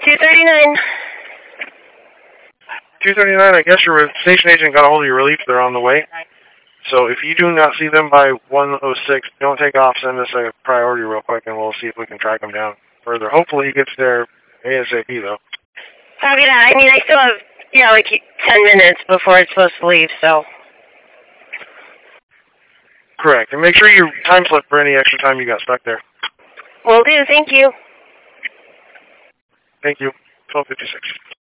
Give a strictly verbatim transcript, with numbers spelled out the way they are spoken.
two thirty-nine. two thirty-nine, I guess your station agent got a hold of your relief. They're on the way. So if you do not see them by one oh six, don't take off. Send us a priority real quick, and we'll see if we can track them down further. Hopefully he gets there ASAP, though. Copy that. I mean, I still have, yeah, like ten minutes before it's supposed to leave, so. Correct. And make sure you time slip for any extra time you got stuck there. Will do. Thank you. Thank you. twelve fifty-six.